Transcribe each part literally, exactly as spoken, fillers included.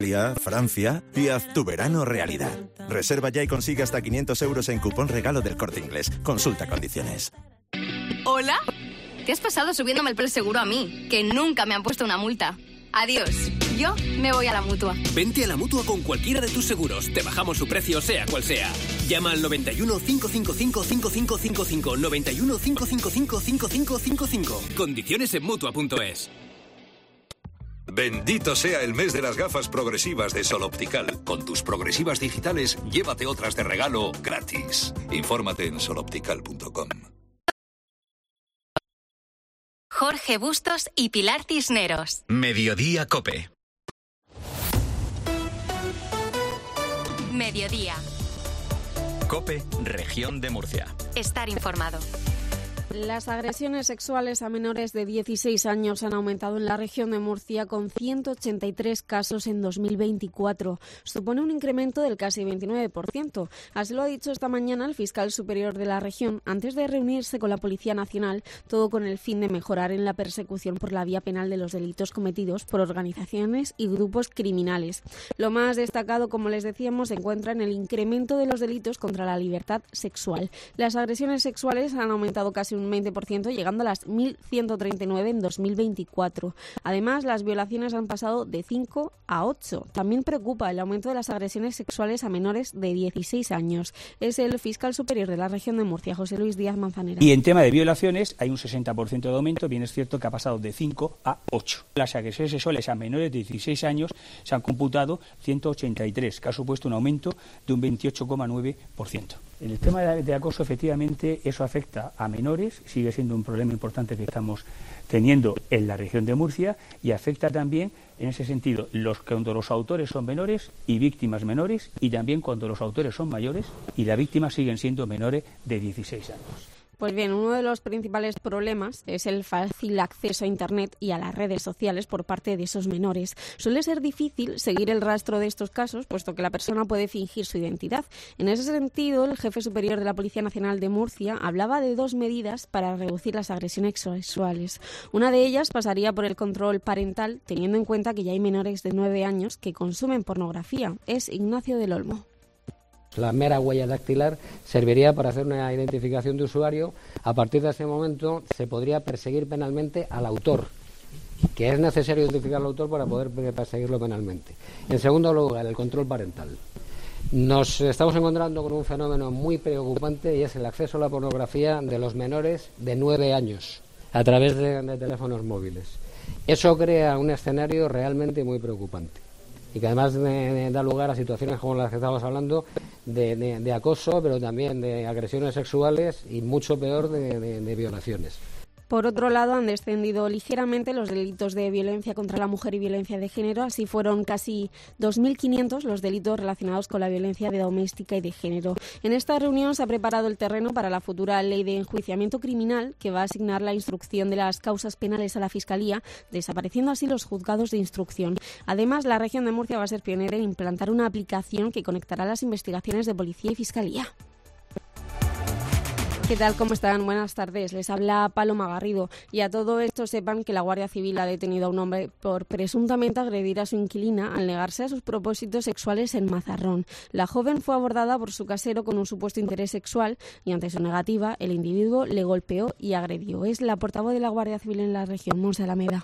Francia y haz tu verano realidad. Reserva ya y consigue hasta quinientos euros en cupón regalo del Corte Inglés. Consulta condiciones. ¿Hola? ¿Qué has pasado subiéndome el precio seguro a mí? Que nunca me han puesto una multa. Adiós. Yo me voy a la Mutua. Vente a la Mutua con cualquiera de tus seguros. Te bajamos su precio sea cual sea. Llama al noventa y uno, cinco cinco cinco, cinco cinco cinco cinco. noventa y uno, cinco cinco cinco, cinco cinco cinco cinco. Condiciones en Mutua punto es. Bendito sea el mes de las gafas progresivas de Sol Optical. Con tus progresivas digitales, llévate otras de regalo gratis. Infórmate en sol optical punto com. Jorge Bustos y Pilar Cisneros. Mediodía COPE. Mediodía. COPE, Región de Murcia. Estar informado. Las agresiones sexuales a menores de dieciséis años han aumentado en la región de Murcia con ciento ochenta y tres casos en dos mil veinticuatro. Supone un incremento del casi veintinueve por ciento. Así lo ha dicho esta mañana el fiscal superior de la región antes de reunirse con la Policía Nacional, todo con el fin de mejorar en la persecución por la vía penal de los delitos cometidos por organizaciones y grupos criminales. Lo más destacado, como les decíamos, se encuentra en el incremento de los delitos contra la libertad sexual. Las agresiones sexuales han aumentado casi un un veinte por ciento, llegando a las mil ciento treinta y nueve en dos mil veinticuatro. Además, las violaciones han pasado de cinco a ocho. También preocupa el aumento de las agresiones sexuales a menores de dieciséis años. Es el fiscal superior de la región de Murcia, José Luis Díaz Manzanera. Y en tema de violaciones hay un sesenta por ciento de aumento, bien es cierto que ha pasado de cinco a ocho. Las agresiones sexuales a menores de dieciséis años se han computado ciento ochenta y tres, que ha supuesto un aumento de un veintiocho coma nueve por ciento. En el tema de acoso, efectivamente, eso afecta a menores, sigue siendo un problema importante que estamos teniendo en la región de Murcia, y afecta también, en ese sentido, los cuando los autores son menores y víctimas menores, y también cuando los autores son mayores y las víctimas siguen siendo menores de dieciséis años. Pues bien, uno de los principales problemas es el fácil acceso a Internet y a las redes sociales por parte de esos menores. Suele ser difícil seguir el rastro de estos casos, puesto que la persona puede fingir su identidad. En ese sentido, el jefe superior de la Policía Nacional de Murcia hablaba de dos medidas para reducir las agresiones sexuales. Una de ellas pasaría por el control parental, teniendo en cuenta que ya hay menores de nueve años que consumen pornografía. Es Ignacio del Olmo. La mera huella dactilar serviría para hacer una identificación de usuario. A partir de ese momento se podría perseguir penalmente al autor, que es necesario identificar al autor para poder perseguirlo penalmente. En segundo lugar, el control parental. Nos estamos encontrando con un fenómeno muy preocupante, y es el acceso a la pornografía de los menores de nueve años a través de, de teléfonos móviles. Eso crea un escenario realmente muy preocupante, y que además de, de, da lugar a situaciones como las que estamos hablando de, de, de acoso, pero también de agresiones sexuales y mucho peor de, de, de violaciones. Por otro lado, han descendido ligeramente los delitos de violencia contra la mujer y violencia de género. Así fueron casi dos mil quinientos los delitos relacionados con la violencia doméstica y de género. En esta reunión se ha preparado el terreno para la futura ley de enjuiciamiento criminal, que va a asignar la instrucción de las causas penales a la Fiscalía, desapareciendo así los juzgados de instrucción. Además, la región de Murcia va a ser pionera en implantar una aplicación que conectará las investigaciones de policía y fiscalía. ¿Qué tal? ¿Cómo están? Buenas tardes. Les habla Paloma Garrido. Y a todo esto sepan que la Guardia Civil ha detenido a un hombre por presuntamente agredir a su inquilina al negarse a sus propósitos sexuales en Mazarrón. La joven fue abordada por su casero con un supuesto interés sexual y ante su negativa el individuo le golpeó y agredió. Es la portavoz de la Guardia Civil en la región, Monse Alameda.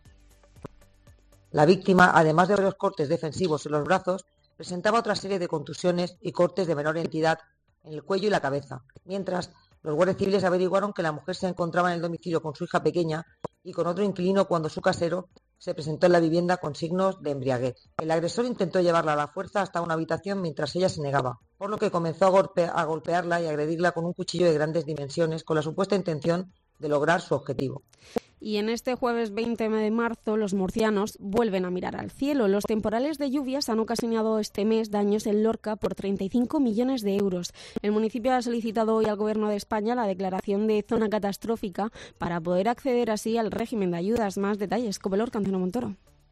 La víctima, además de varios cortes defensivos en los brazos, presentaba otra serie de contusiones y cortes de menor entidad en el cuello y la cabeza, mientras los guardias civiles averiguaron que la mujer se encontraba en el domicilio con su hija pequeña y con otro inquilino cuando su casero se presentó en la vivienda con signos de embriaguez. El agresor intentó llevarla a la fuerza hasta una habitación mientras ella se negaba, por lo que comenzó a, golpe- a golpearla y agredirla con un cuchillo de grandes dimensiones con la supuesta intención de lograr su objetivo. Y en este jueves veinte de marzo los murcianos vuelven a mirar al cielo. Los temporales de lluvias han ocasionado este mes daños en Lorca por treinta y cinco millones de euros. El municipio ha solicitado hoy al Gobierno de España la declaración de zona catastrófica para poder acceder así al régimen de ayudas. Más detalles con Lorca, Antonio Montoro.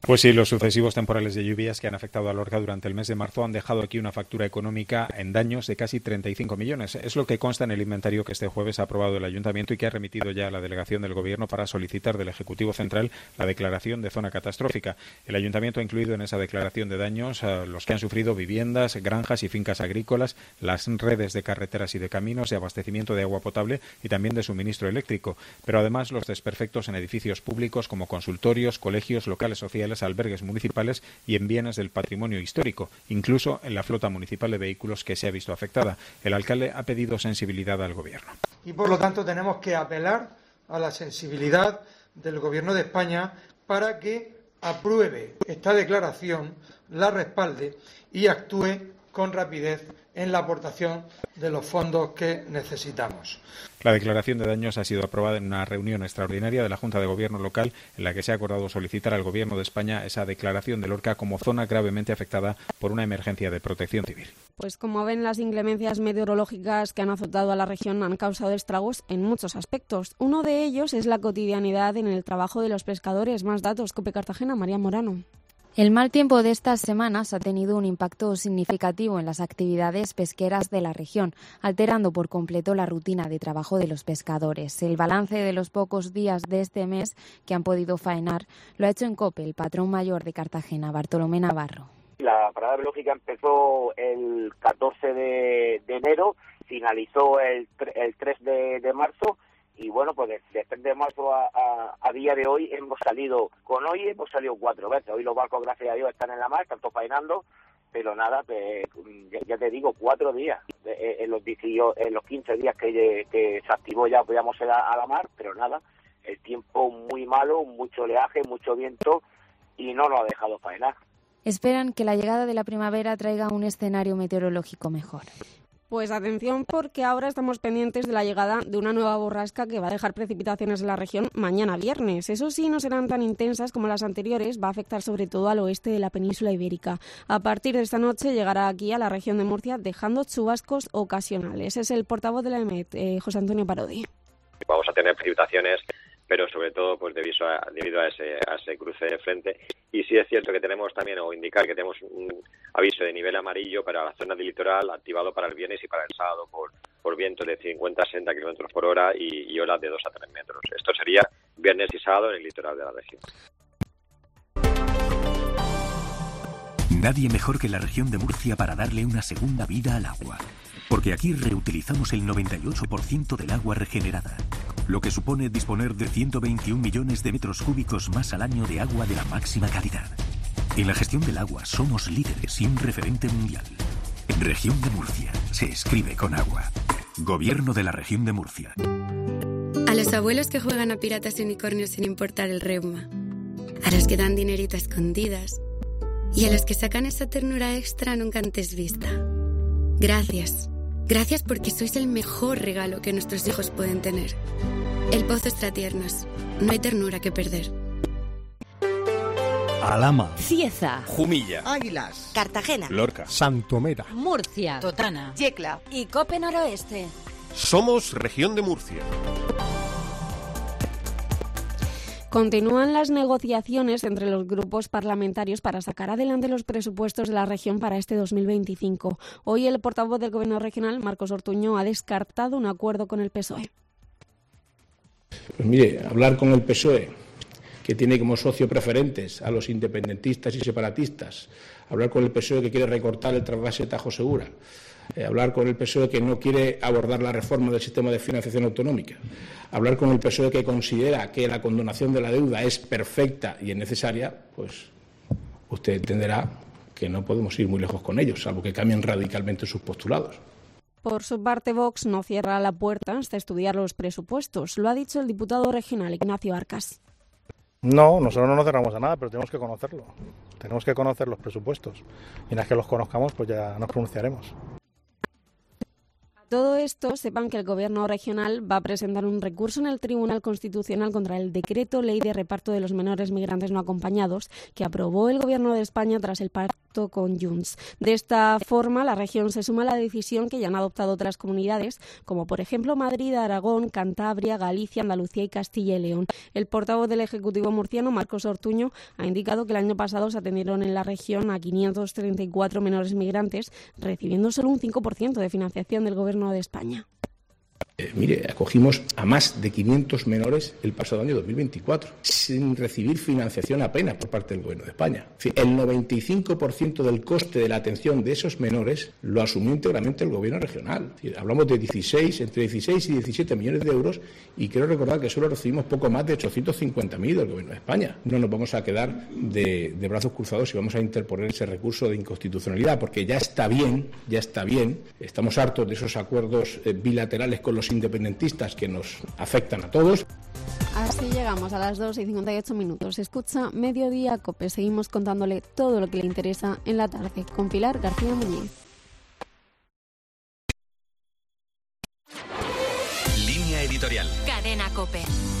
Pues sí, los sucesivos temporales de lluvias que han afectado a Lorca durante el mes de marzo han dejado aquí una factura económica en daños de casi treinta y cinco millones. Es lo que consta en el inventario que este jueves ha aprobado el Ayuntamiento y que ha remitido ya a la delegación del Gobierno para solicitar del Ejecutivo Central la declaración de zona catastrófica. El Ayuntamiento ha incluido en esa declaración de daños a los que han sufrido viviendas, granjas y fincas agrícolas, las redes de carreteras y de caminos, de abastecimiento de agua potable y también de suministro eléctrico, pero además los desperfectos en edificios públicos como consultorios, colegios, locales sociales, albergues municipales y en bienes del patrimonio histórico, incluso en la flota municipal de vehículos que se ha visto afectada. El alcalde ha pedido sensibilidad al Gobierno. Y por lo tanto tenemos que apelar a la sensibilidad del Gobierno de España para que apruebe esta declaración, la respalde y actúe con rapidez en la aportación de los fondos que necesitamos. La declaración de daños ha sido aprobada en una reunión extraordinaria de la Junta de Gobierno local en la que se ha acordado solicitar al Gobierno de España esa declaración de Lorca como zona gravemente afectada por una emergencia de protección civil. Pues como ven, las inclemencias meteorológicas que han azotado a la región han causado estragos en muchos aspectos. Uno de ellos es la cotidianidad en el trabajo de los pescadores. Más datos, COPE Cartagena, María Morano. El mal tiempo de estas semanas ha tenido un impacto significativo en las actividades pesqueras de la región, alterando por completo la rutina de trabajo de los pescadores. El balance de los pocos días de este mes que han podido faenar lo ha hecho en COPE el patrón mayor de Cartagena, Bartolomé Navarro. La parada biológica empezó el catorce de enero, finalizó el, el tres de marzo. Y bueno, pues desde el tres de marzo a, a, a día de hoy hemos salido, con hoy hemos salido cuatro veces. Hoy los barcos, gracias a Dios, están en la mar, están todos faenando, pero nada, pues, ya, ya te digo, cuatro días. En los, dieciocho, en los quince días que, que se activó ya podíamos ir a, a la mar, pero nada, el tiempo muy malo, mucho oleaje, mucho viento y no nos ha dejado faenar. Esperan que la llegada de la primavera traiga un escenario meteorológico mejor. Pues atención, porque ahora estamos pendientes de la llegada de una nueva borrasca que va a dejar precipitaciones en la región mañana viernes. Eso sí, no serán tan intensas como las anteriores, va a afectar sobre todo al oeste de la península ibérica. A partir de esta noche llegará aquí a la región de Murcia dejando chubascos ocasionales. Es el portavoz de la E M E T, eh, José Antonio Parodi. Vamos a tener precipitaciones, pero sobre todo pues debido a, debido a ese, a ese cruce de frente. Y sí es cierto que tenemos también, o indicar que tenemos un aviso de nivel amarillo para la zona del litoral, activado para el viernes y para el sábado por, por vientos de cincuenta a sesenta kilómetros por hora y, y olas de dos a tres metros. Esto sería viernes y sábado en el litoral de la región. Nadie mejor que la región de Murcia para darle una segunda vida al agua. Porque aquí reutilizamos el noventa y ocho por ciento del agua regenerada, lo que supone disponer de ciento veintiún millones de metros cúbicos más al año de agua de la máxima calidad. En la gestión del agua somos líderes y un referente mundial. Región de Murcia se escribe con agua. Gobierno de la Región de Murcia. A los abuelos que juegan a piratas y unicornios sin importar el reuma. A los que dan dinerito a escondidas. Y a los que sacan esa ternura extra nunca antes vista. Gracias. Gracias porque sois el mejor regalo que nuestros hijos pueden tener. El Pozo Extratiernos. No hay ternura que perder. Alhama, Cieza, Jumilla, Águilas, Cartagena, Lorca, Santomera, Murcia, Totana, Yecla y Cope Noroeste. Somos Región de Murcia. Continúan las negociaciones entre los grupos parlamentarios para sacar adelante los presupuestos de la región para este dos mil veinticinco. Hoy el portavoz del Gobierno regional, Marcos Ortuño, ha descartado un acuerdo con el P S O E. Pues mire, hablar con el P S O E, que tiene como socio preferentes a los independentistas y separatistas, hablar con el P S O E que quiere recortar el trasvase Tajo Segura, eh, hablar con el P S O E que no quiere abordar la reforma del sistema de financiación autonómica, hablar con el P S O E que considera que la condonación de la deuda es perfecta y es necesaria, pues usted entenderá que no podemos ir muy lejos con ellos, salvo que cambien radicalmente sus postulados. Por su parte, Vox no cierra la puerta hasta estudiar los presupuestos. Lo ha dicho el diputado regional Ignacio Arcas. No, nosotros no nos cerramos a nada, pero tenemos que conocerlo. Tenemos que conocer los presupuestos. Y una vez que los conozcamos, pues ya nos pronunciaremos. Todo esto, sepan que el Gobierno regional va a presentar un recurso en el Tribunal Constitucional contra el decreto ley de reparto de los menores migrantes no acompañados que aprobó el Gobierno de España tras el pacto con Junts. De esta forma, la región se suma a la decisión que ya han adoptado otras comunidades, como por ejemplo Madrid, Aragón, Cantabria, Galicia, Andalucía y Castilla y León. El portavoz del Ejecutivo murciano, Marcos Ortuño, ha indicado que el año pasado se atendieron en la región a quinientos treinta y cuatro menores migrantes, recibiendo solo un cinco por ciento de financiación del Gobierno de España. Eh, mire, acogimos a más de quinientos menores el pasado año dos mil veinticuatro, sin recibir financiación apenas por parte del Gobierno de España. Es decir, el noventa y cinco por ciento del coste de la atención de esos menores lo asumió íntegramente el Gobierno regional. Es decir, hablamos de dieciséis, entre dieciséis y diecisiete millones de euros, y quiero recordar que solo recibimos poco más de ochocientos cincuenta mil del Gobierno de España. No nos vamos a quedar de, de brazos cruzados y vamos a interponer ese recurso de inconstitucionalidad, porque ya está bien, ya está bien, estamos hartos de esos acuerdos eh, bilaterales con los independentistas que nos afectan a todos. Así llegamos a las dos y cincuenta y ocho minutos. Escucha Mediodía Cope. Seguimos contándole todo lo que le interesa en la tarde con Pilar García Muñiz. Línea editorial. Cadena Cope.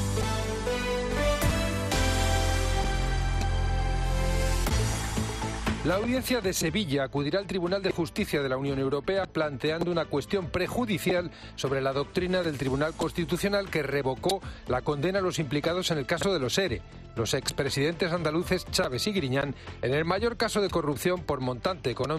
La Audiencia de Sevilla acudirá al Tribunal de Justicia de la Unión Europea planteando una cuestión prejudicial sobre la doctrina del Tribunal Constitucional que revocó la condena a los implicados en el caso de los ERE, los expresidentes andaluces Chávez y Griñán, en el mayor caso de corrupción por montante económico